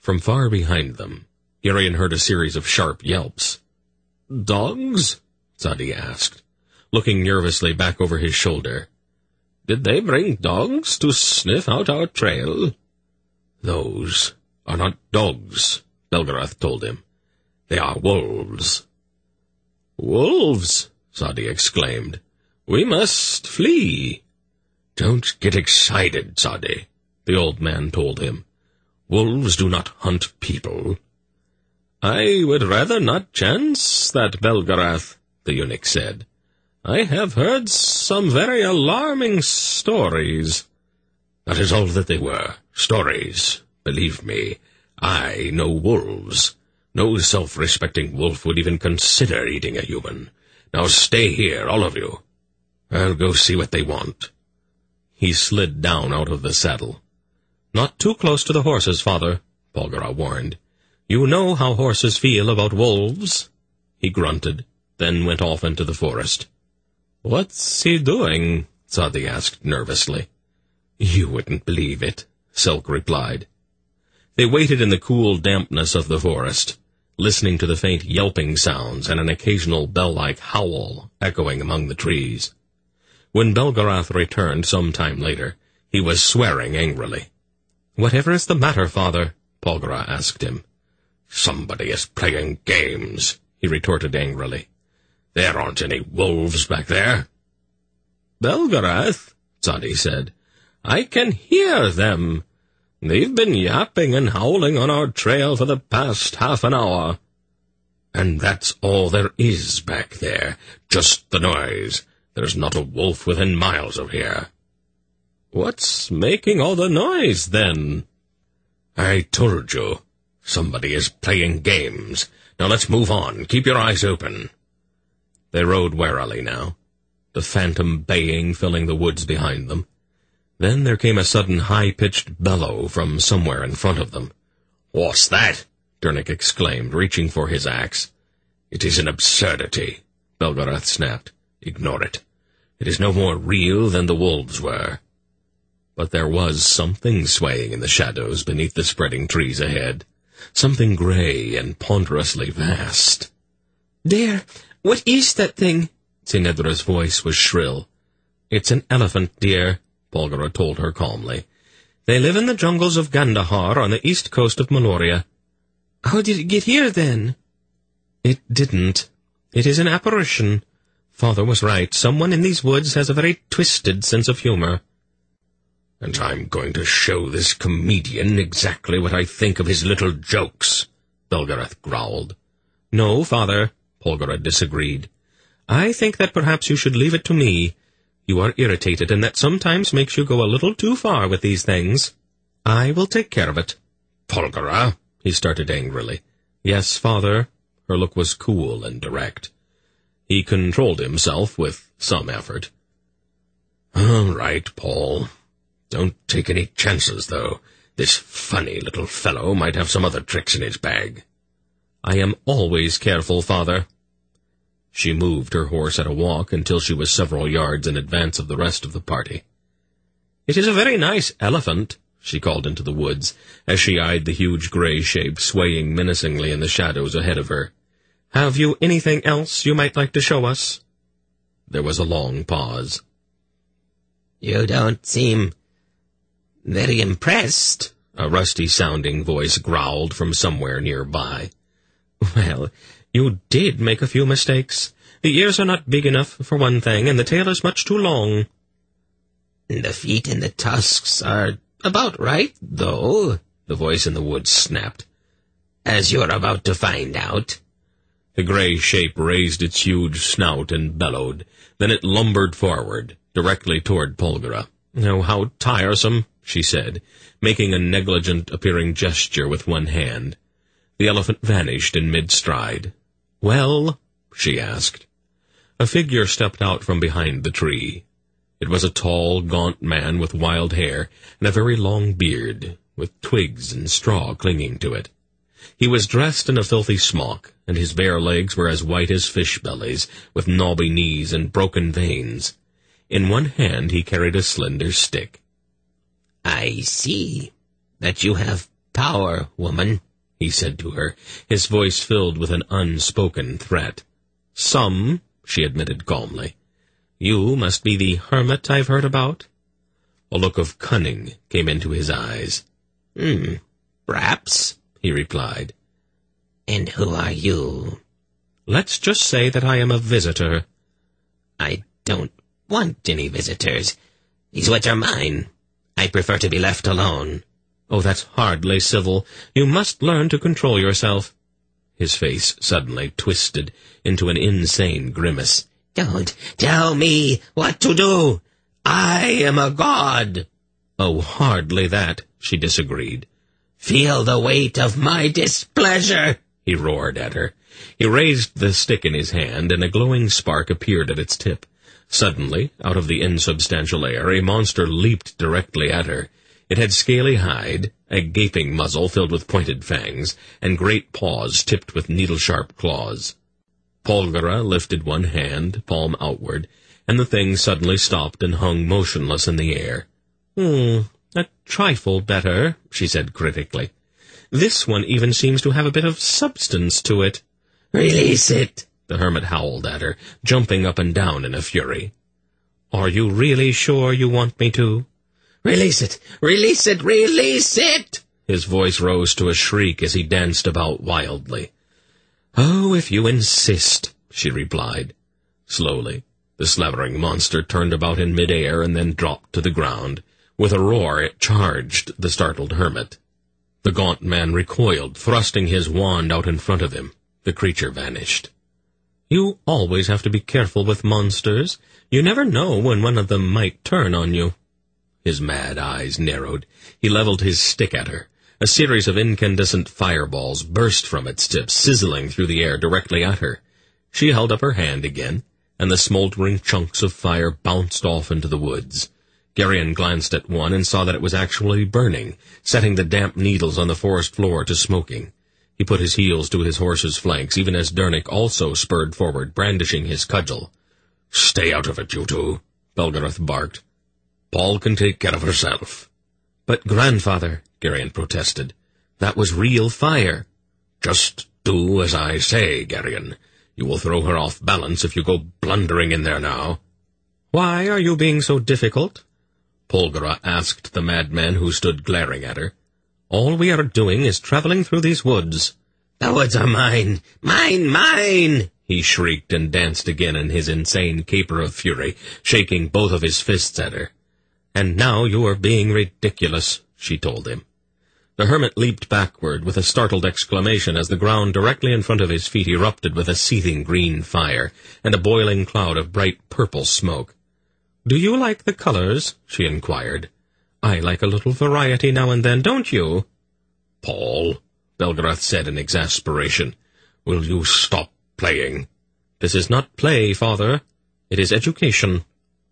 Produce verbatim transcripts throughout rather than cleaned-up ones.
From far behind them, Irian heard a series of sharp yelps. "Dogs?" Tzadi asked, looking nervously back over his shoulder. "Did they bring dogs to sniff out our trail?" "Those are not dogs," Belgarath told him. "They are wolves." "Wolves?" Tzadi exclaimed. "We must flee." "Don't get excited, Tzadi," the old man told him. "Wolves do not hunt people." "I would rather not chance that, Belgarath," the eunuch said. "I have heard some very alarming stories." "That is all that they were, stories. Believe me, I know wolves. No self-respecting wolf would even consider eating a human. Now stay here, all of you. I'll go see what they want." He slid down out of the saddle. "Not too close to the horses, father," Polgara warned. "You know how horses feel about wolves." He grunted, then went off into the forest. "What's he doing?" Tzadi asked nervously. "You wouldn't believe it," Selk replied. They waited in the cool dampness of the forest, listening to the faint yelping sounds and an occasional bell-like howl echoing among the trees. When Belgarath returned some time later, he was swearing angrily. "Whatever is the matter, father?" Polgara asked him. "Somebody is playing games," he retorted angrily. "There aren't any wolves back there." "Belgarath," Tzadi said, "I can hear them. They've been yapping and howling on our trail for the past half an hour." "And that's all there is back there, just the noise. There's not a wolf within miles of here." "What's making all the noise, then?" "I told you. Somebody is playing games. Now let's move on. Keep your eyes open." They rode warily now, the phantom baying filling the woods behind them. Then there came a sudden high-pitched bellow from somewhere in front of them. "What's that?" Dernick exclaimed, reaching for his axe. "It is an absurdity," Belgarath snapped. "Ignore it. It is no more real than the wolves were." But there was something swaying in the shadows beneath the spreading trees ahead, something gray and ponderously vast. "There! What is that thing?" Sinedra's voice was shrill. "It's an elephant, dear," Polgara told her calmly. "They live in the jungles of Gandahar on the east coast of Meloria." "How did it get here, then?" "It didn't. It is an apparition. Father was right. Someone in these woods has a very twisted sense of humor." "And I'm going to show this comedian exactly what I think of his little jokes," Belgarath growled. "No, father," Polgara disagreed. "I think that perhaps you should leave it to me. You are irritated, and that sometimes makes you go a little too far with these things. I will take care of it." "Polgara?" he started angrily. "Yes, father." Her look was cool and direct. He controlled himself with some effort. "All right, Paul. Don't take any chances, though. This funny little fellow might have some other tricks in his bag." "I am always careful, father." She moved her horse at a walk until she was several yards in advance of the rest of the party. "It is a very nice elephant," she called into the woods, as she eyed the huge gray shape swaying menacingly in the shadows ahead of her. "Have you anything else you might like to show us?" There was a long pause. "You don't seem very impressed," a rusty-sounding voice growled from somewhere nearby. "Well, you did make a few mistakes. The ears are not big enough, for one thing, and the tail is much too long." "The feet and the tusks are about right, though," the voice in the woods snapped. "As you're about to find out." The gray shape raised its huge snout and bellowed. Then it lumbered forward, directly toward Polgara. "Oh, how tiresome," she said, making a negligent-appearing gesture with one hand. The elephant vanished in mid-stride. "Well?" she asked. A figure stepped out from behind the tree. It was a tall, gaunt man with wild hair and a very long beard, with twigs and straw clinging to it. He was dressed in a filthy smock, and his bare legs were as white as fish bellies, with knobby knees and broken veins. In one hand he carried a slender stick. "I see that you have power, woman," he said to her, his voice filled with an unspoken threat. "Some," she admitted calmly. "You must be the hermit I've heard about?" A look of cunning came into his eyes. "Hmm, perhaps," he replied. "And who are you?" "Let's just say that I am a visitor." "I don't want any visitors. These woods are mine. I prefer to be left alone." "Oh, that's hardly civil. You must learn to control yourself." His face suddenly twisted into an insane grimace. "Don't tell me what to do. I am a god." "Oh, hardly that," she disagreed. "Feel the weight of my displeasure," he roared at her. He raised the stick in his hand, and a glowing spark appeared at its tip. Suddenly, out of the insubstantial air, a monster leaped directly at her. It had scaly hide, a gaping muzzle filled with pointed fangs, and great paws tipped with needle-sharp claws. Polgara lifted one hand, palm outward, and the thing suddenly stopped and hung motionless in the air. "Hmm, a trifle better," she said critically. "This one even seems to have a bit of substance to it." "Release it," the hermit howled at her, jumping up and down in a fury. "Are you really sure you want me to?" "Release it! Release it! Release it!" His voice rose to a shriek as he danced about wildly. "Oh, if you insist," she replied. Slowly, the slavering monster turned about in mid-air and then dropped to the ground. With a roar, it charged the startled hermit. The gaunt man recoiled, thrusting his wand out in front of him. The creature vanished. "You always have to be careful with monsters. You never know when one of them might turn on you." His mad eyes narrowed. He leveled his stick at her. A series of incandescent fireballs burst from its tip, sizzling through the air directly at her. She held up her hand again, and the smoldering chunks of fire bounced off into the woods. Geryon glanced at one and saw that it was actually burning, setting the damp needles on the forest floor to smoking. He put his heels to his horse's flanks, even as Dernick also spurred forward, brandishing his cudgel. "Stay out of it, you two," Belgarath barked. "Paul can take care of herself." "But, grandfather," Geryon protested, "that was real fire." "Just do as I say, Geryon. You will throw her off balance if you go blundering in there now." "Why are you being so difficult?" Polgara asked the madman who stood glaring at her. "All we are doing is traveling through these woods." "The woods are mine! Mine, mine!" he shrieked and danced again in his insane caper of fury, shaking both of his fists at her. "And now you are being ridiculous," she told him. The hermit leaped backward with a startled exclamation as the ground directly in front of his feet erupted with a seething green fire and a boiling cloud of bright purple smoke. "Do you like the colors?" she inquired. "I like a little variety now and then, don't you?" "Paul," Belgarath said in exasperation, "will you stop playing?" "This is not play, father. It is education."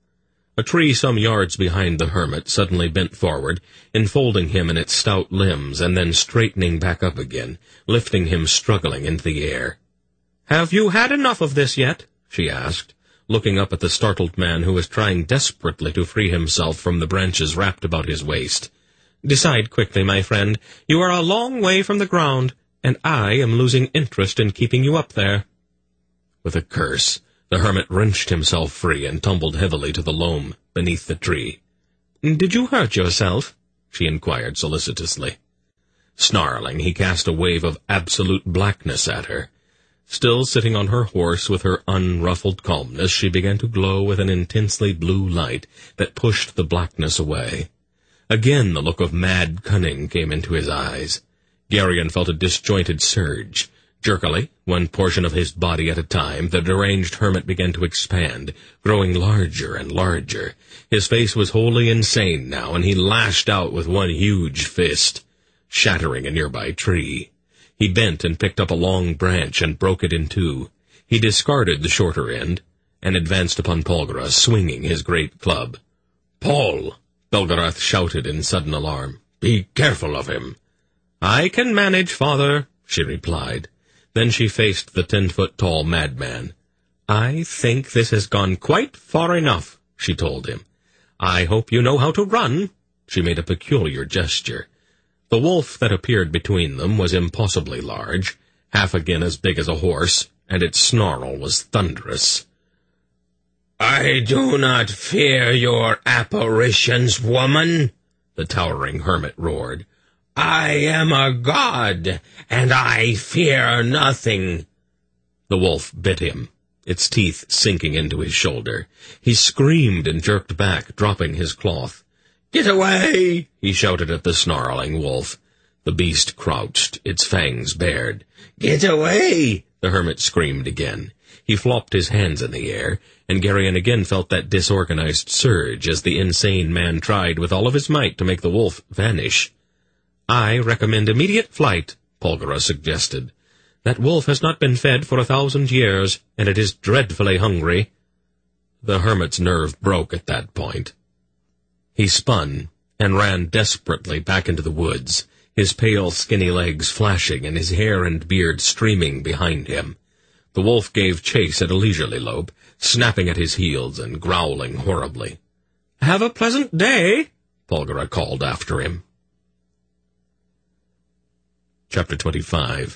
A tree some yards behind the hermit suddenly bent forward, enfolding him in its stout limbs and then straightening back up again, lifting him struggling into the air. "Have you had enough of this yet?" she asked, looking up at the startled man who was trying desperately to free himself from the branches wrapped about his waist. "Decide quickly, my friend. You are a long way from the ground, and I am losing interest in keeping you up there." With a curse, the hermit wrenched himself free and tumbled heavily to the loam beneath the tree. "Did you hurt yourself?" she inquired solicitously. Snarling, he cast a wave of absolute blackness at her. Still sitting on her horse with her unruffled calmness, she began to glow with an intensely blue light that pushed the blackness away. Again the look of mad cunning came into his eyes. Geryon felt a disjointed surge. Jerkily, one portion of his body at a time, the deranged hermit began to expand, growing larger and larger. His face was wholly insane now, and he lashed out with one huge fist, shattering a nearby tree. He bent and picked up a long branch and broke it in two. He discarded the shorter end and advanced upon Polgara, swinging his great club. "Paul!" Belgarath shouted in sudden alarm. "Be careful of him." "I can manage, father," she replied. Then she faced the ten-foot-tall madman. "I think this has gone quite far enough," she told him. "I hope you know how to run." She made a peculiar gesture. The wolf that appeared between them was impossibly large, half again as big as a horse, and its snarl was thunderous. "I do not fear your apparitions, woman," the towering hermit roared. "I am a god, and I fear nothing." The wolf bit him, its teeth sinking into his shoulder. He screamed and jerked back, dropping his cloth. "Get away!" he shouted at the snarling wolf. The beast crouched, its fangs bared. "Get away!" the hermit screamed again. He flopped his hands in the air, and Geryon again felt that disorganized surge as the insane man tried with all of his might to make the wolf vanish. "I recommend immediate flight," Polgara suggested. "That wolf has not been fed for a thousand years, and it is dreadfully hungry." The hermit's nerve broke at that point. He spun and ran desperately back into the woods, his pale, skinny legs flashing and his hair and beard streaming behind him. The wolf gave chase at a leisurely lope, snapping at his heels and growling horribly. "Have a pleasant day," Polgara called after him. Chapter twenty-five.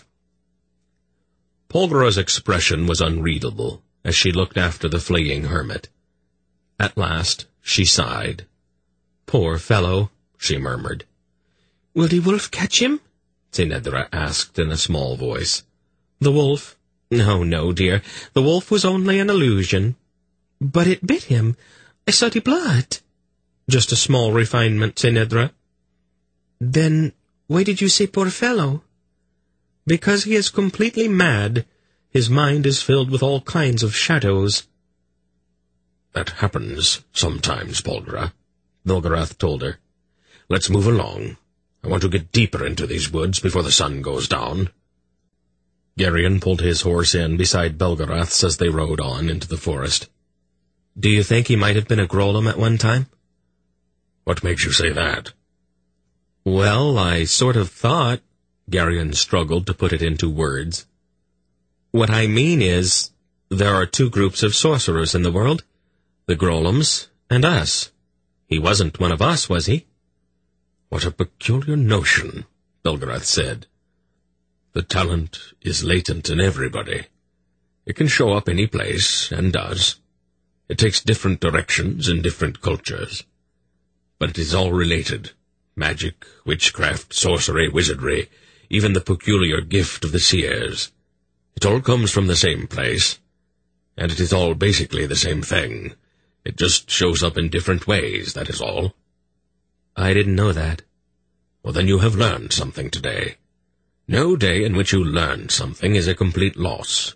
Polgara's expression was unreadable as she looked after the fleeing hermit. At last she sighed. "Poor fellow," she murmured. "Will the wolf catch him?" Zenedra asked in a small voice. "The wolf? No, no, dear. The wolf was only an illusion." "But it bit him. I saw the blood." "Just a small refinement, Zenedra." "Then why did you say poor fellow?" "Because he is completely mad. His mind is filled with all kinds of shadows." "That happens sometimes, Polgara," Vilgarath told her. "Let's move along. I want to get deeper into these woods before the sun goes down." Geryon pulled his horse in beside Belgarath's as they rode on into the forest. "Do you think he might have been a Grolem at one time?" "What makes you say that?" "Well, I sort of thought—" Geryon struggled to put it into words. "What I mean is, there are two groups of sorcerers in the world, the Grolems and us. He wasn't one of us, was he?" "What a peculiar notion," Belgarath said. "The talent is latent in everybody. It can show up any place, and does. It takes different directions in different cultures. But it is all related. Magic, witchcraft, sorcery, wizardry, even the peculiar gift of the seers. It all comes from the same place, and it is all basically the same thing. It just shows up in different ways, that is all." "I didn't know that." "Well, then you have learned something today. No day in which you learn something is a complete loss."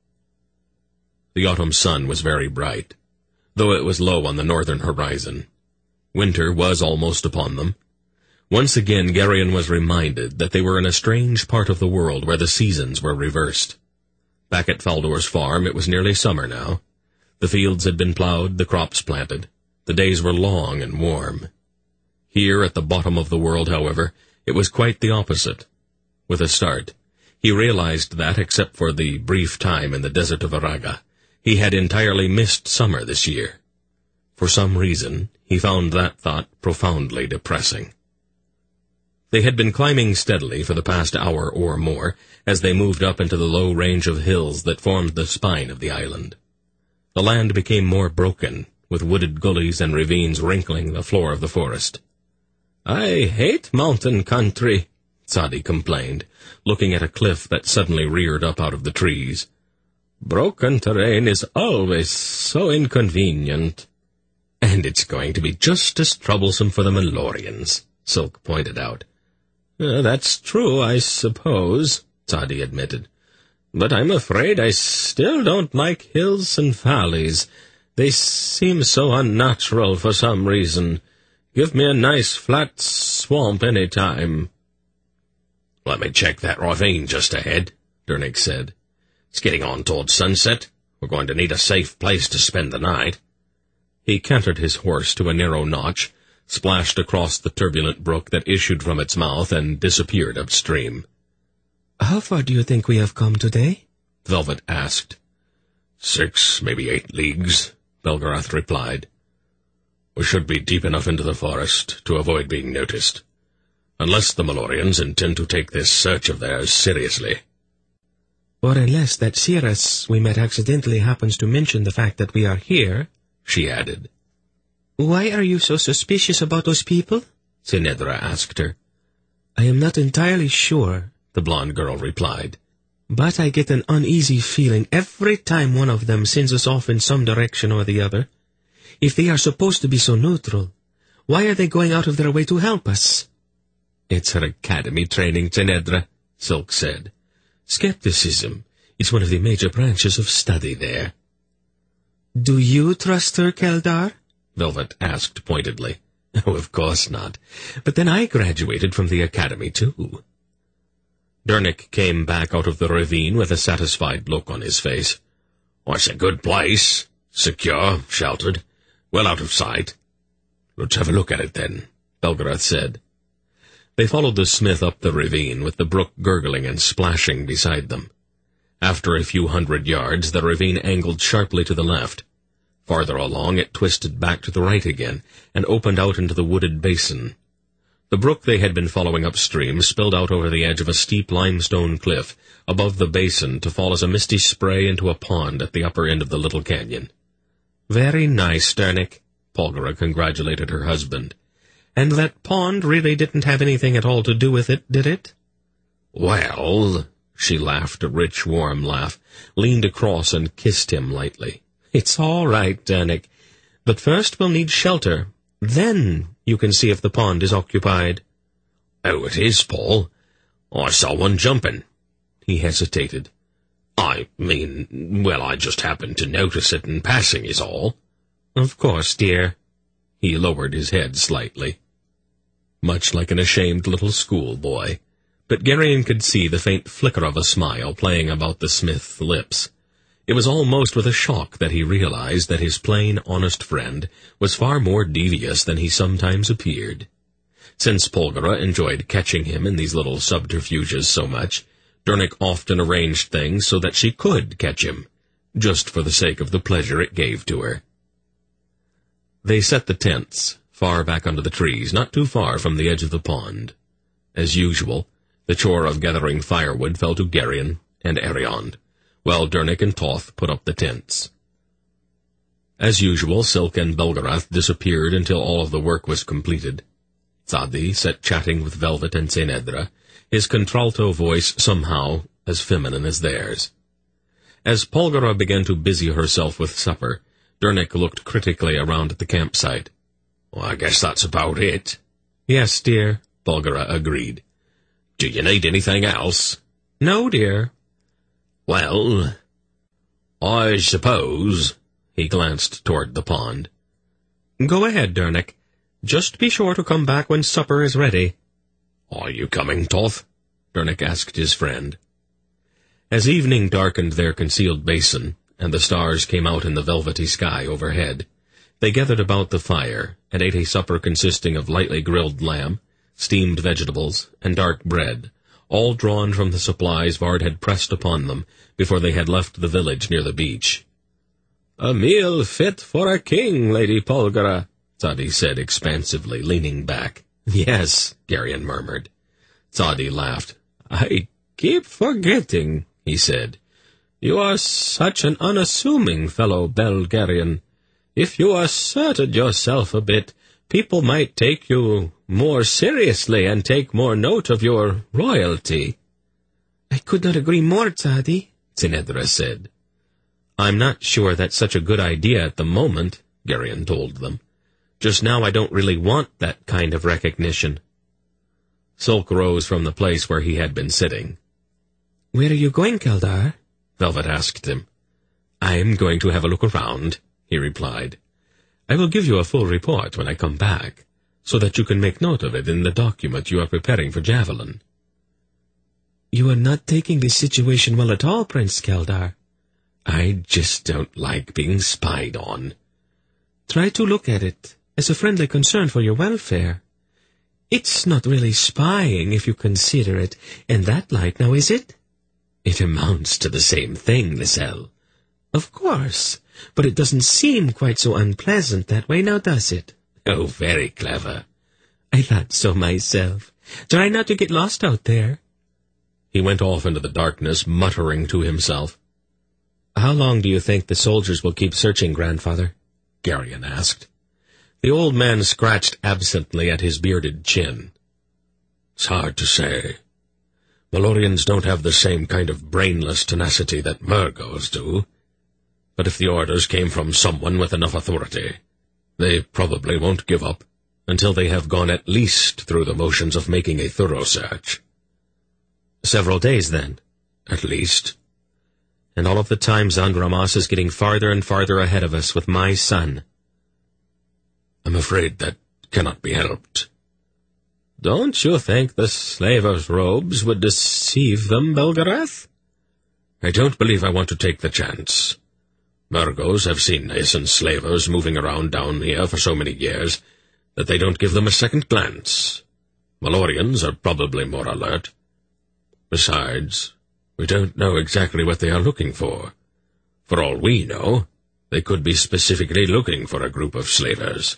The autumn sun was very bright, though it was low on the northern horizon. Winter was almost upon them. Once again Geryon was reminded that they were in a strange part of the world where the seasons were reversed. Back at Faldor's farm it was nearly summer now. The fields had been plowed, the crops planted. The days were long and warm. Here at the bottom of the world, however, it was quite the opposite. With a start, he realized that, except for the brief time in the desert of Araga, he had entirely missed summer this year. For some reason, he found that thought profoundly depressing. They had been climbing steadily for the past hour or more as they moved up into the low range of hills that formed the spine of the island. The land became more broken, with wooded gullies and ravines wrinkling the floor of the forest. "I hate mountain country," Sadi complained, looking at a cliff that suddenly reared up out of the trees. "Broken terrain is always so inconvenient." "And it's going to be just as troublesome for the Melorians," Silk pointed out. Uh, that's true, I suppose," Sadi admitted. "But I'm afraid I still don't like hills and valleys. They seem so unnatural for some reason. Give me a nice flat swamp any time." "Let me check that ravine just ahead," Dernick said. "It's getting on towards sunset. We're going to need a safe place to spend the night." He cantered his horse to a narrow notch, splashed across the turbulent brook that issued from its mouth, and disappeared upstream. "How far do you think we have come today?" Velvet asked. Six, maybe eight leagues," Belgarath replied. "We should be deep enough into the forest to avoid being noticed. unless the Malorians intend to take this search of theirs seriously. Or unless that Cirrus we met accidentally happens to mention the fact that we are here, she added. Why are you so suspicious about those people? Sinedra asked her. I am not entirely sure, the blonde girl replied. But I get an uneasy feeling every time one of them sends us off in some direction or the other. If they are supposed to be so neutral, why are they going out of their way to help us? It's her academy training, Sinedra, Silk said. Skepticism is one of the major branches of study there. Do you trust her, Keldar? Velvet asked pointedly. Oh, of course not. But then I graduated from the academy, too. Dernick came back out of the ravine with a satisfied look on his face. Oh, it's a good place. Secure, sheltered, well out of sight. Let's have a look at it, then, Belgarath said. They followed the smith up the ravine, with the brook gurgling and splashing beside them. After a few hundred yards, the ravine angled sharply to the left. Farther along, it twisted back to the right again, and opened out into the wooded basin. The brook they had been following upstream spilled out over the edge of a steep limestone cliff above the basin to fall as a misty spray into a pond at the upper end of the little canyon. "Very nice, Dernick," Polgara congratulated her husband. "And that pond really didn't have anything at all to do with it, did it?" "Well," she laughed a rich, warm laugh, leaned across and kissed him lightly. "It's all right, Dernick. But first we'll need shelter. Then you can see if the pond is occupied." "Oh, it is, Paul. I saw one jumping." He hesitated. "I mean, well, I just happened to notice it in passing is all." "Of course, dear." He lowered his head slightly, much like an ashamed little schoolboy. But Garion could see the faint flicker of a smile playing about the smith's lips. It was almost with a shock that he realized that his plain, honest friend was far more devious than he sometimes appeared. Since Polgara enjoyed catching him in these little subterfuges so much, Dernick often arranged things so that she could catch him, just for the sake of the pleasure it gave to her. They set the tents, far back under the trees, not too far from the edge of the pond. As usual, the chore of gathering firewood fell to Garion and Ariond, while Dernick and Toth put up the tents. As usual, Silk and Belgarath disappeared until all of the work was completed. Tzadi sat chatting with Velvet and Sinedra, his contralto voice somehow as feminine as theirs. As Polgara began to busy herself with supper, Dernick looked critically around at the campsite. "Well, I guess that's about it." "Yes, dear," Polgara agreed. "Do you need anything else?" "No, dear." "Well, I suppose," he glanced toward the pond. "Go ahead, Dernick. Just be sure to come back when supper is ready." "Are you coming, Toth?" Dernick asked his friend. As evening darkened their concealed basin, and the stars came out in the velvety sky overhead, they gathered about the fire and ate a supper consisting of lightly grilled lamb, steamed vegetables, and dark bread, all drawn from the supplies Vard had pressed upon them before they had left the village near the beach. "A meal fit for a king, Lady Polgara," Tzadi said expansively, leaning back. "Yes," Garion murmured. Tzadi laughed. "I keep forgetting," he said. "You are such an unassuming fellow, Belgarion. If you asserted yourself a bit, people might take you more seriously and take more note of your royalty." "I could not agree more, Tzadi," Sinedra said. "I'm not sure that's such a good idea at the moment," Garion told them. "Just now I don't really want that kind of recognition." Silk rose from the place where he had been sitting. "Where are you going, Keldar?" Velvet asked him. "I'm going to have a look around," he replied. "I will give you a full report when I come back, so that you can make note of it in the document you are preparing for Javelin." "You are not taking this situation well at all, Prince Keldar." "I just don't like being spied on." "Try to look at it as a friendly concern for your welfare. It's not really spying if you consider it in that light, now is it?" "It amounts to the same thing, Lyselle." "Of course, but it doesn't seem quite so unpleasant that way, now does it?" "Oh, very clever." "I thought so myself. Try not to get lost out there." He went off into the darkness, muttering to himself. "How long do you think the soldiers will keep searching, Grandfather?" Geryon asked. The old man scratched absently at his bearded chin. "It's hard to say. Malorians don't have the same kind of brainless tenacity that Murgos do. But if the orders came from someone with enough authority, they probably won't give up until they have gone at least through the motions of making a thorough search." "Several days, then?" "At least." "And all of the time Zandramas is getting farther and farther ahead of us with my son." "I'm afraid that cannot be helped." "Don't you think the slavers' robes would deceive them, Belgarath?" "I don't believe I want to take the chance. Murgos have seen Nason slavers moving around down here for so many years that they don't give them a second glance. Malorians are probably more alert. Besides, we don't know exactly what they are looking for. For all we know, they could be specifically looking for a group of slavers."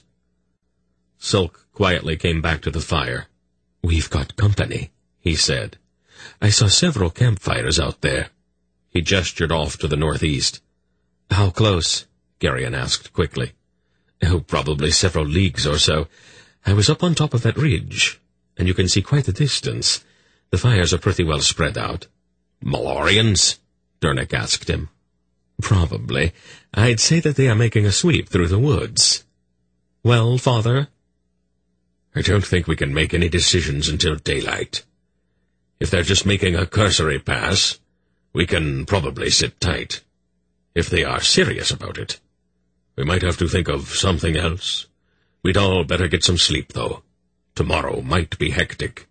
Silk quietly came back to the fire. "We've got company," he said. "I saw several campfires out there." He gestured off to the northeast. "How close?" Geryon asked quickly. "Oh, probably several leagues or so. I was up on top of that ridge, and you can see quite the distance. The fires are pretty well spread out." "Malorians?" Dernick asked him. "Probably. I'd say that they are making a sweep through the woods." "Well, Father?" "I don't think we can make any decisions until daylight. If they're just making a cursory pass, we can probably sit tight. If they are serious about it, we might have to think of something else. We'd all better get some sleep, though. Tomorrow might be hectic."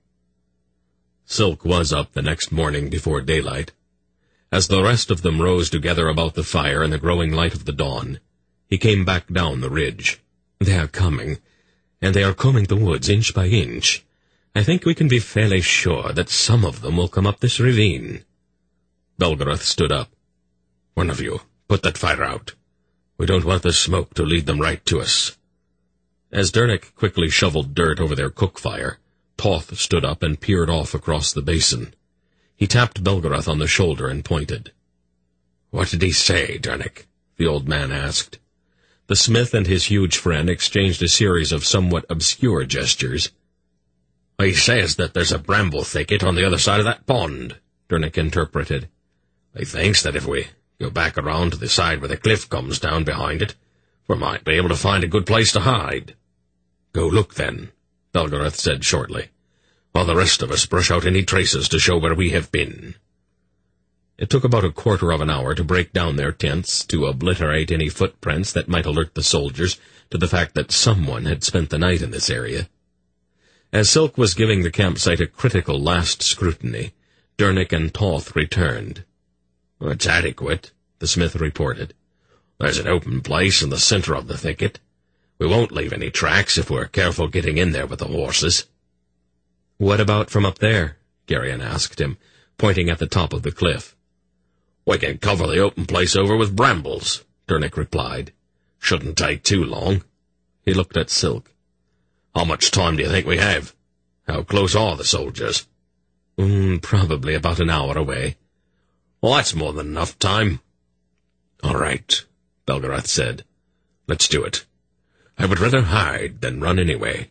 Silk was up the next morning before daylight. As the rest of them rose together about the fire in the growing light of the dawn, he came back down the ridge. "They are coming, and they are combing the woods inch by inch. I think we can be fairly sure that some of them will come up this ravine." Belgarath stood up. "One of you, put that fire out. We don't want the smoke to lead them right to us." As Dernick quickly shoveled dirt over their cook fire, Toth stood up and peered off across the basin. He tapped Belgarath on the shoulder and pointed. "What did he say, Dernick?" the old man asked. The smith and his huge friend exchanged a series of somewhat obscure gestures. "He says that there's a bramble thicket on the other side of that pond," Dernick interpreted. "He thinks that if we go back around to the side where the cliff comes down behind it, we might be able to find a good place to hide." "Go look, then," Belgarath said shortly, "while the rest of us brush out any traces to show where we have been." It took about a quarter of an hour to break down their tents, to obliterate any footprints that might alert the soldiers to the fact that someone had spent the night in this area. As Silk was giving the campsite a critical last scrutiny, Dernick and Toth returned. "It's adequate," the smith reported. "There's an open place in the center of the thicket. We won't leave any tracks if we're careful getting in there with the horses." "What about from up there?" Geryon asked him, pointing at the top of the cliff. "We can cover the open place over with brambles," Dernick replied. "Shouldn't take too long." He looked at Silk. "How much time do you think we have? How close are the soldiers?" Mm, probably about an hour away." "Well, that's more than enough time." "All right," Belgarath said. "Let's do it. I would rather hide than run anyway."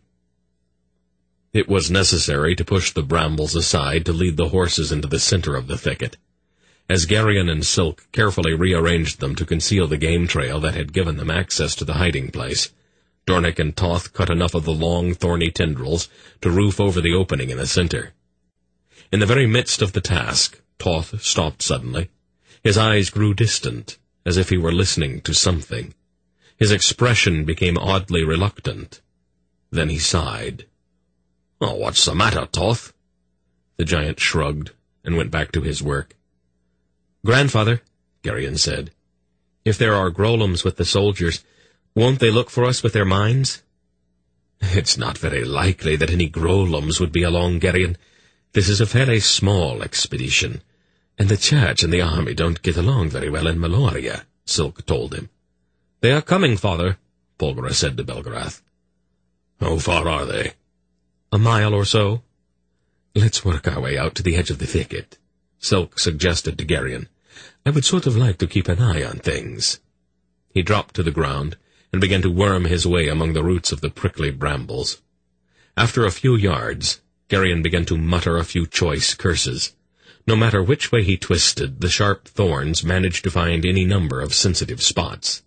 It was necessary to push the brambles aside to lead the horses into the center of the thicket. As Geryon and Silk carefully rearranged them to conceal the game trail that had given them access to the hiding place, Dornick and Toth cut enough of the long, thorny tendrils to roof over the opening in the center. In the very midst of the task, Toth stopped suddenly. His eyes grew distant, as if he were listening to something. His expression became oddly reluctant. Then he sighed. "Oh, what's the matter, Toth?" The giant shrugged and went back to his work. "Grandfather," Geryon said, "if there are Grolums with the soldiers, won't they look for us with their mines?" "It's not very likely that any Grolums would be along, Geryon. This is a fairly small expedition, and the church and the army don't get along very well in Meloria," Silk told him. "They are coming, Father," Polgara said to Belgarath. "How far are they?" "A mile or so." Let's work our way out to the edge of the thicket, Silk suggested to Geryon. I would sort of like to keep an eye on things. He dropped to the ground and began to worm his way among the roots of the prickly brambles. After a few yards, Geryon began to mutter a few choice curses. No matter which way he twisted, the sharp thorns managed to find any number of sensitive spots.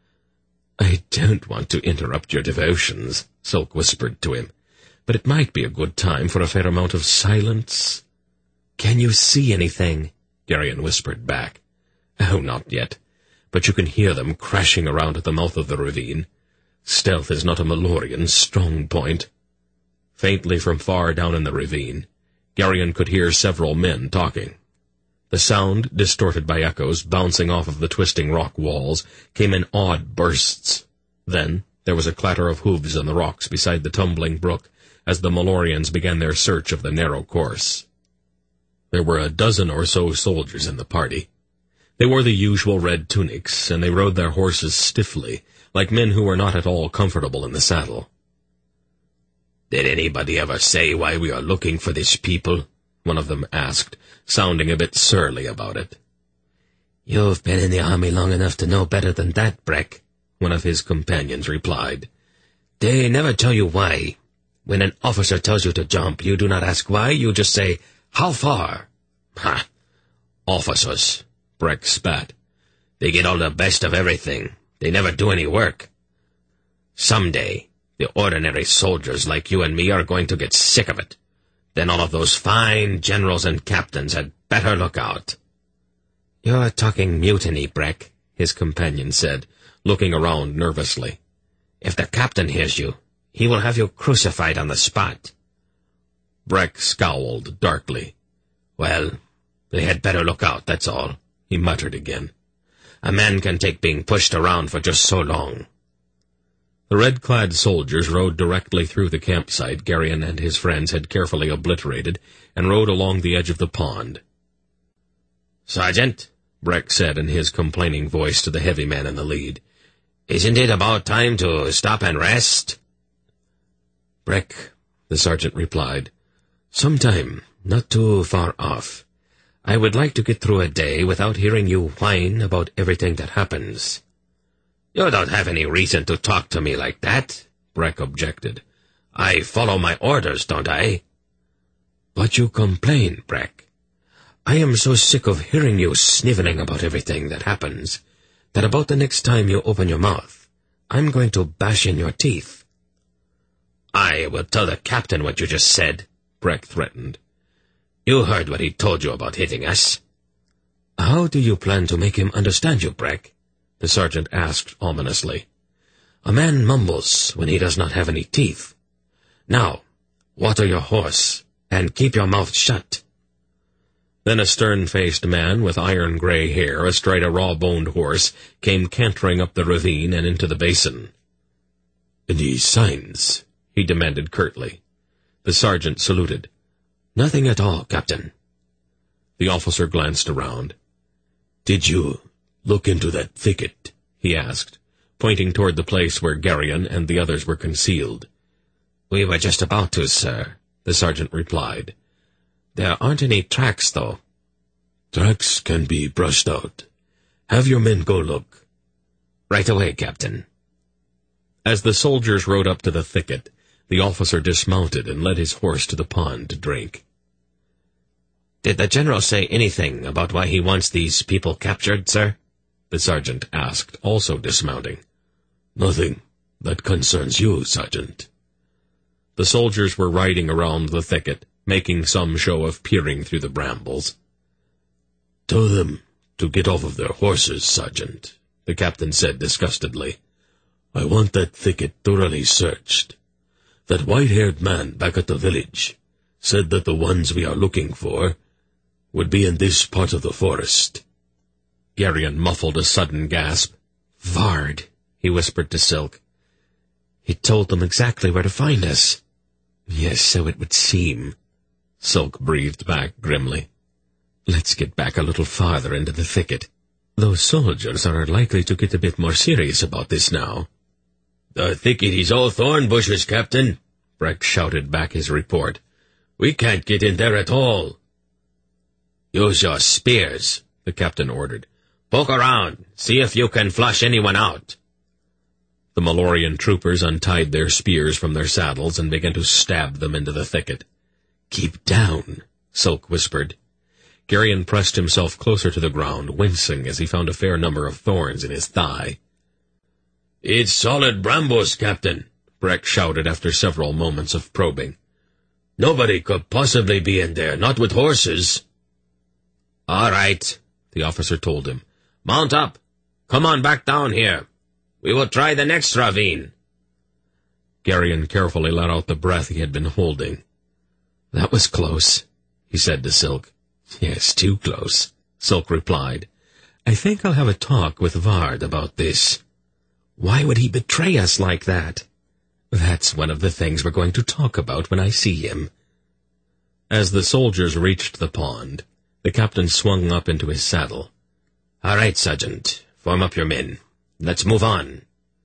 I don't want to interrupt your devotions, Silk whispered to him, but it might be a good time for a fair amount of silence. Can you see anything? Geryon whispered back. Oh, not yet, but you can hear them crashing around at the mouth of the ravine. Stealth is not a Malorian strong point. Faintly from far down in the ravine, Geryon could hear several men talking. The sound, distorted by echoes bouncing off of the twisting rock walls, came in odd bursts. Then there was a clatter of hooves on the rocks beside the tumbling brook as the Malorians began their search of the narrow course. There were a dozen or so soldiers in the party. They wore the usual red tunics, and they rode their horses stiffly, like men who were not at all comfortable in the saddle. "Did anybody ever say why we are looking for this people?" one of them asked, sounding a bit surly about it. "You've been in the army long enough to know better than that, Breck," one of his companions replied. "They never tell you why. When an officer tells you to jump, you do not ask why, you just say, 'How far?'" "Ha! Officers," Breck spat. "They get all the best of everything. They never do any work. Someday, the ordinary soldiers like you and me are going to get sick of it. Then all of those fine generals and captains had better look out." "You're talking mutiny, Breck," his companion said, looking around nervously. "If the captain hears you, he will have you crucified on the spot." Breck scowled darkly. "Well, they had better look out, that's all," he muttered again. "A man can take being pushed around for just so long." The red-clad soldiers rode directly through the campsite Geryon and his friends had carefully obliterated, and rode along the edge of the pond. "Sergeant," Breck said in his complaining voice to the heavy man in the lead, "isn't it about time to stop and rest?" "Breck," the sergeant replied, "sometime, not too far off. I would like to get through a day without hearing you whine about everything that happens." "You don't have any reason to talk to me like that," Breck objected. "I follow my orders, don't I?" "But you complain, Breck. I am so sick of hearing you sniveling about everything that happens, that about the next time you open your mouth, I'm going to bash in your teeth." "I will tell the captain what you just said," Breck threatened. "You heard what he told you about hitting us." "How do you plan to make him understand you, Breck?" the sergeant asked ominously. "A man mumbles when he does not have any teeth. Now, water your horse, and keep your mouth shut." Then a stern-faced man with iron-gray hair astride a raw-boned horse came cantering up the ravine and into the basin. "Any signs?" he demanded curtly. The sergeant saluted. "Nothing at all, Captain." The officer glanced around. "Did you look into that thicket?" he asked, pointing toward the place where Geryon and the others were concealed. "We were just about to, sir," the sergeant replied. "There aren't any tracks, though." "Tracks can be brushed out. Have your men go look." "Right away, Captain." As the soldiers rode up to the thicket, the officer dismounted and led his horse to the pond to drink. "Did the general say anything about why he wants these people captured, sir?" the sergeant asked, also dismounting. "Nothing. That concerns you, Sergeant." The soldiers were riding around the thicket, making some show of peering through the brambles. "Tell them to get off of their horses, Sergeant," the captain said disgustedly. "I want that thicket thoroughly searched. That white-haired man back at the village said that the ones we are looking for would be in this part of the forest." Geryon muffled a sudden gasp. "Vard," he whispered to Silk. "He told them exactly where to find us." "Yes, so it would seem," Silk breathed back grimly. "Let's get back a little farther into the thicket. Those soldiers are likely to get a bit more serious about this now." "The thicket is all thorn bushes, Captain," Breck shouted back his report. We can't get in there at all." "Use your spears," the captain ordered. "Poke around. See if you can flush anyone out." The Malorian troopers untied their spears from their saddles and began to stab them into the thicket. "Keep down," Silk whispered. Garion pressed himself closer to the ground, wincing as he found a fair number of thorns in his thigh. "It's solid brambles, Captain," Breck shouted after several moments of probing. "Nobody could possibly be in there, not with horses." "All right," the officer told him. "Mount up. Come on back down here. We will try the next ravine." Garion carefully let out the breath he had been holding. "That was close," he said to Silk. "Yes, too close," Silk replied. "I think I'll have a talk with Vard about this. Why would he betray us like that?" "That's one of the things we're going to talk about when I see him." As the soldiers reached the pond, the captain swung up into his saddle. "All right, Sergeant, form up your men. Let's move on."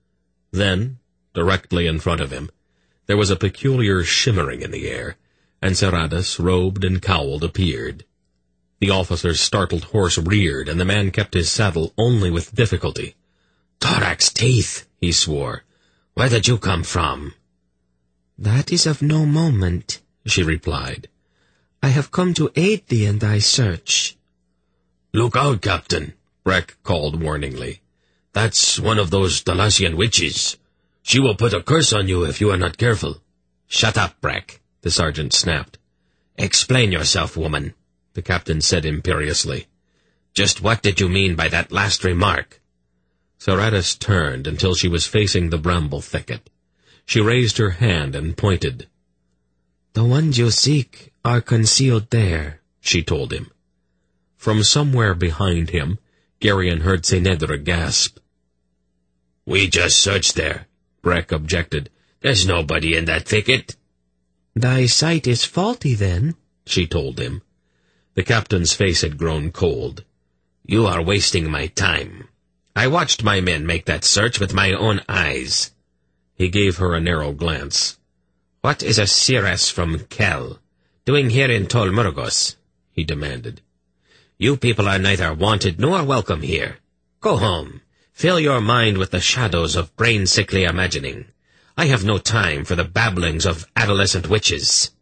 Then, directly in front of him, there was a peculiar shimmering in the air, and Saradas, robed and cowled, appeared. The officer's startled horse reared, and the man kept his saddle only with difficulty. "Torak's teeth," he swore. "Where did you come from?" "That is of no moment," she replied. "I have come to aid thee in thy search." "Look out, Captain," Breck called warningly. "That's one of those Dalassian witches. She will put a curse on you if you are not careful." "Shut up, Breck," the sergeant snapped. "Explain yourself, woman," the captain said imperiously. "Just what did you mean by that last remark?" Saradas turned until she was facing the bramble thicket. She raised her hand and pointed. "The ones you seek are concealed there," she told him. From somewhere behind him, Garion heard Senedra gasp. "We just searched there," Breck objected. "There's nobody in that thicket." "Thy sight is faulty, then," she told him. The captain's face had grown cold. "You are wasting my time. I watched my men make that search with my own eyes." He gave her a narrow glance. "What is a Siras from Kel doing here in Tol Murgos?" he demanded. "You people are neither wanted nor welcome here. Go home. Fill your mind with the shadows of brain-sickly imagining. I have no time for the babblings of adolescent witches."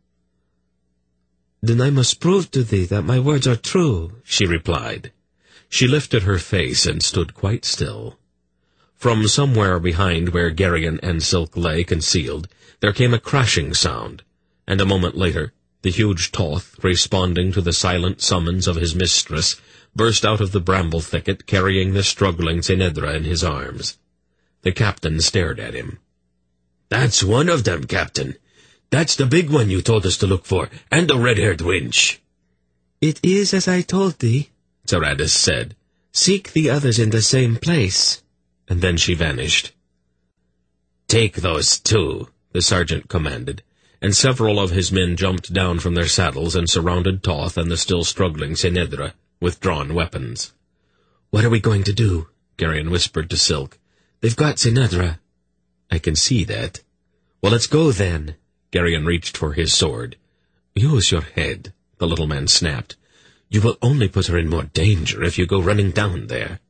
"Then I must prove to thee that my words are true," she replied. She lifted her face and stood quite still. From somewhere behind where Garion and Silk lay concealed, there came a crashing sound, and a moment later, the huge Toth, responding to the silent summons of his mistress, burst out of the bramble thicket carrying the struggling Senedra in his arms. The captain stared at him. "That's one of them, Captain. That's the big one you told us to look for, and the red-haired wench." "It is as I told thee," Saradas said. "Seek the others in the same place." And then she vanished. "Take those two," the sergeant commanded, and several of his men jumped down from their saddles and surrounded Toth and the still struggling Senedra with drawn weapons. "What are we going to do?" Garion whispered to Silk. "They've got Senedra." "I can see that." "Well, let's go then." Garion reached for his sword. "Use your head," the little man snapped. "You will only put her in more danger if you go running down there."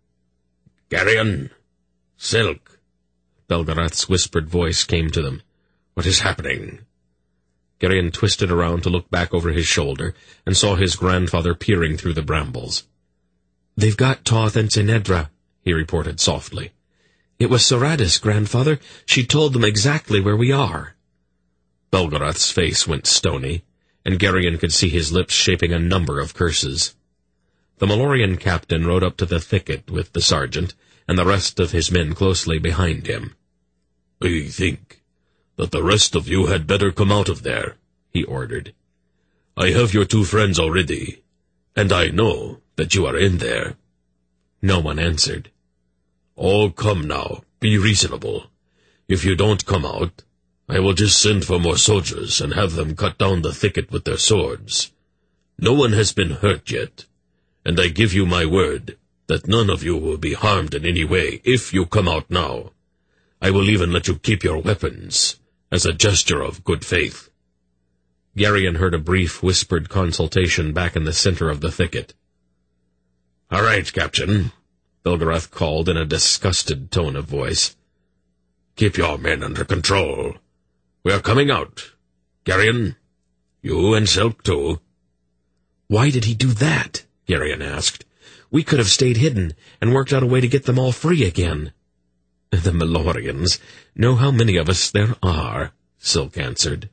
"Garion! Silk!" Belgarath's whispered voice came to them. "What is happening?" Garion twisted around to look back over his shoulder and saw his grandfather peering through the brambles. "They've got Toth and Senedra," he reported softly. "It was Saradas, grandfather. She told them exactly where we are." Belgarath's face went stony, and Garion could see his lips shaping a number of curses. The Malorian captain rode up to the thicket with the sergeant, and the rest of his men closely behind him. "I think that the rest of you had better come out of there," he ordered. "I have your two friends already, and I know that you are in there." No one answered. "Oh, come now, be reasonable. If you don't come out, I will just send for more soldiers and have them cut down the thicket with their swords. No one has been hurt yet, and I give you my word that none of you will be harmed in any way if you come out now. I will even let you keep your weapons, as a gesture of good faith." Geryon heard a brief, whispered consultation back in the center of the thicket. "All right, Captain," Belgarath called in a disgusted tone of voice. "Keep your men under control. We are coming out. Geryon, you and Silk too." "Why did he do that?" Geryon asked. "We could have stayed hidden and worked out a way to get them all free again." "The Malorians know how many of us there are," Silk answered.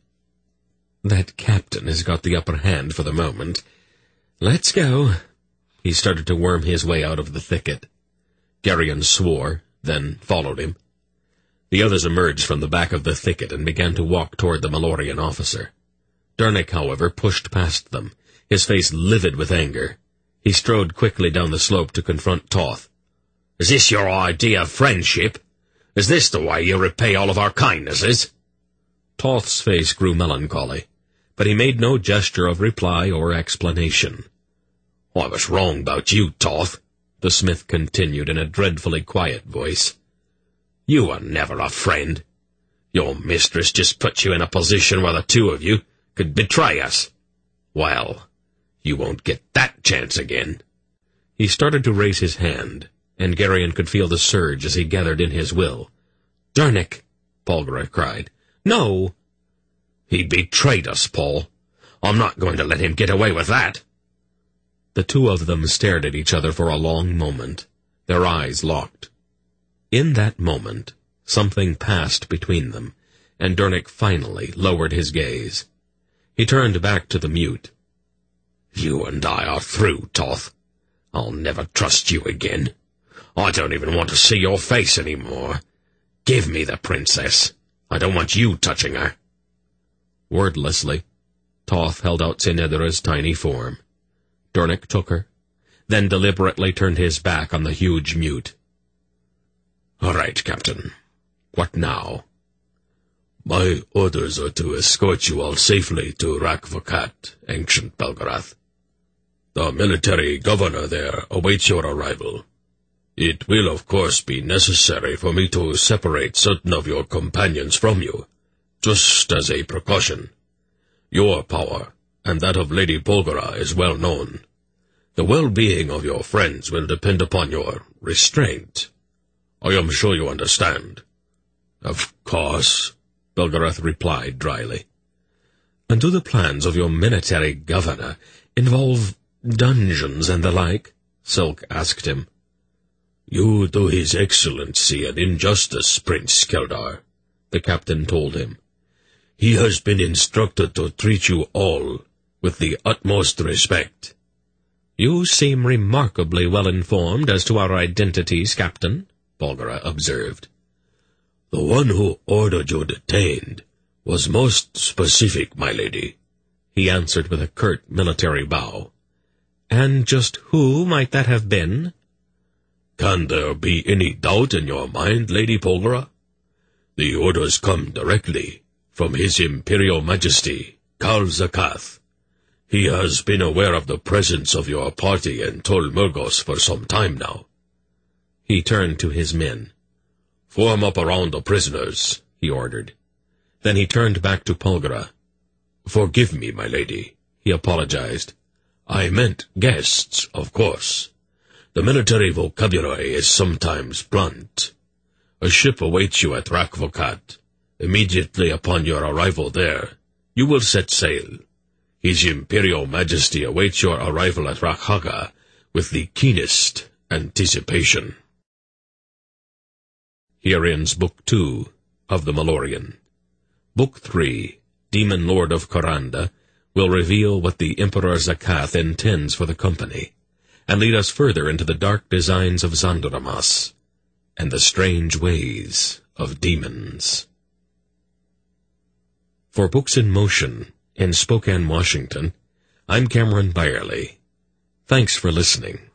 "That captain has got the upper hand for the moment. Let's go." He started to worm his way out of the thicket. Geryon swore, then followed him. The others emerged from the back of the thicket and began to walk toward the Malorian officer. Dernick, however, pushed past them, his face livid with anger. He strode quickly down the slope to confront Toth. "Is this your idea of friendship? Is this the way you repay all of our kindnesses?" Toth's face grew melancholy, but he made no gesture of reply or explanation. "I was wrong about you, Toth," the smith continued in a dreadfully quiet voice. "You were never a friend. Your mistress just put you in a position where the two of you could betray us. Well, you won't get that chance again." He started to raise his hand, and Geryon could feel the surge as he gathered in his will. "Dernick!" Polgara cried. "No!" "He betrayed us, Paul. I'm not going to let him get away with that." The two of them stared at each other for a long moment, their eyes locked. In that moment, something passed between them, and Dernick finally lowered his gaze. He turned back to the mute. "You and I are through, Toth. I'll never trust you again. I don't even want to see your face any more. Give me the princess. I don't want you touching her." Wordlessly, Toth held out Senedra's tiny form. Dernick took her, then deliberately turned his back on the huge mute. "All right, Captain. What now?" "My orders are to escort you all safely to Rakvakat, ancient Belgarath. The military governor there awaits your arrival. It will, of course, be necessary for me to separate certain of your companions from you, just as a precaution. Your power, and that of Lady Polgara, is well known. The well-being of your friends will depend upon your restraint. I am sure you understand." "Of course," Belgarath replied dryly. "And do the plans of your military governor involve dungeons and the like?" Silk asked him. "You do his excellency an injustice, Prince Keldar," the captain told him. "He has been instructed to treat you all with the utmost respect." "You seem remarkably well informed as to our identities, Captain," Polgara observed. "The one who ordered you detained was most specific, my lady," he answered with a curt military bow. "And just who might that have been?" "Can there be any doubt in your mind, Lady Polgara? The orders come directly from His Imperial Majesty, Kal Zakath. He has been aware of the presence of your party in Tol Murgos for some time now." He turned to his men. "Form up around the prisoners," he ordered. Then he turned back to Polgara. "Forgive me, my lady," he apologized. "I meant guests, of course. The military vocabulary is sometimes blunt. A ship awaits you at Rakvakat. Immediately upon your arrival there, you will set sail. His Imperial Majesty awaits your arrival at Rakhaga with the keenest anticipation." Here ends Book Two of the Malorian. Book Three, Demon Lord of Koranda, will reveal what the Emperor Zakath intends for the company, and lead us further into the dark designs of Zandoramas and the strange ways of demons. For Books in Motion, in Spokane, Washington, I'm Cameron Byerly. Thanks for listening.